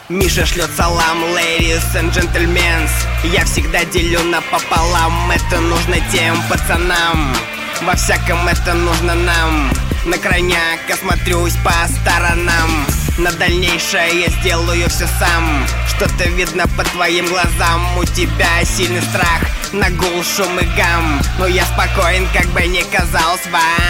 Миша шлет салам, ladies and gentlemen. Я всегда делю напополам. Это нужно тем пацанам. Во всяком это нужно нам. На крайняк осмотрюсь по сторонам. На дальнейшее я сделаю все сам. Что-то видно по твоим глазам. У тебя сильный страх, на гул, шум и гам. Но я спокоен, как бы ни казалось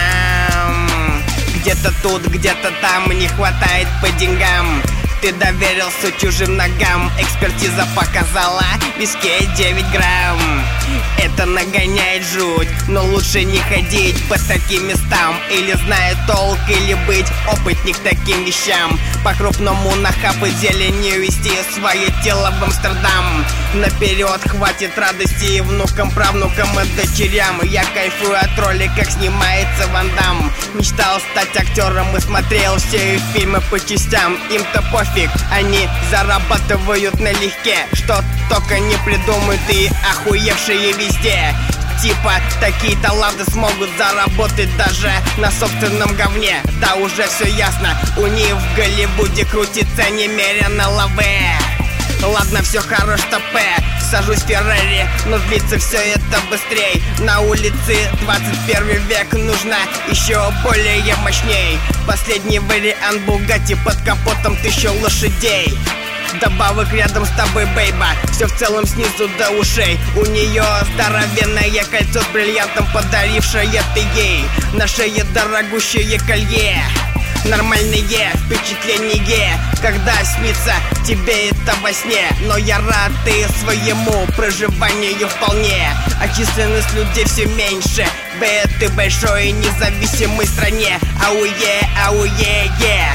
вам. Где-то тут, где-то там не хватает по деньгам. Ты доверился чужим ногам. Экспертиза показала в виске 9 грамм. Это нагоняет жуть, но лучше не ходить по таким местам. Или знает толк, или быть опытник таким вещам. По-крупному нахапать зеленью вести свое тело в Амстердам. Наперед хватит радости и внукам, правнукам и дочерям. Я кайфую от роли, как снимается Ван Дамм. Мечтал стать актером и смотрел все их фильмы по частям. Им-то пофиг, они зарабатывают налегке. Что только не придумают и охуевшие везде. Типа, такие таланты смогут заработать даже на собственном говне. Да уже все ясно, у них в Голливуде крутится немерено лаве. Ладно, все хорош, топе. Сажусь в Феррари, но длится все это быстрей. На улице 21 век, нужно еще более мощней. Последний вариант Бугатти, под капотом 1000 лошадей. Добавок рядом с тобой, бейба. Все в целом снизу до ушей. У нее здоровенное кольцо с бриллиантом, подарившее ты ей. На шее дорогущее колье. Нормальные впечатления, когда снится тебе это во сне. Но я рад и своему проживанию вполне. А численность людей все меньше в этой большой независимой стране. Ауе, ауе,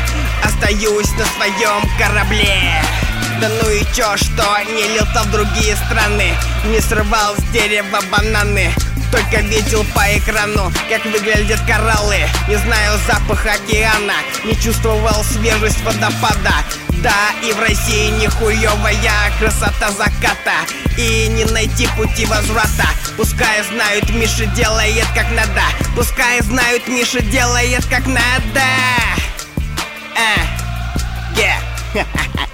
остаюсь на своем корабле. Да ну и чё, что не летал в другие страны, не срывал с дерева бананы. Только видел по экрану, как выглядят кораллы. Не знаю запах океана, не чувствовал свежесть водопада. Да, и в России нихуевая красота заката. И не найти пути возврата. Пускай знают, Миша делает как надо. Пускай знают, Миша делает как надо. Yeah.